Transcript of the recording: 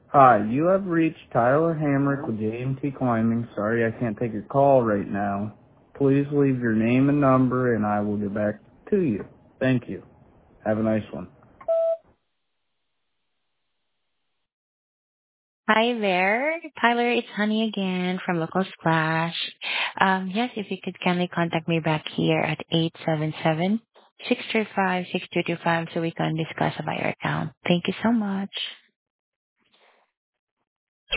Hi, you have reached Tyler Hamrick with JMT Climbing. Sorry I can't take your call right now. Please leave your name and number and I will get back to you. Thank you. Have a nice one. Hi there, Tyler. It's Honey again from Local Splash. Yes, if you could kindly contact me back here at 877-635-6225 so we can discuss about your account. Thank you so much.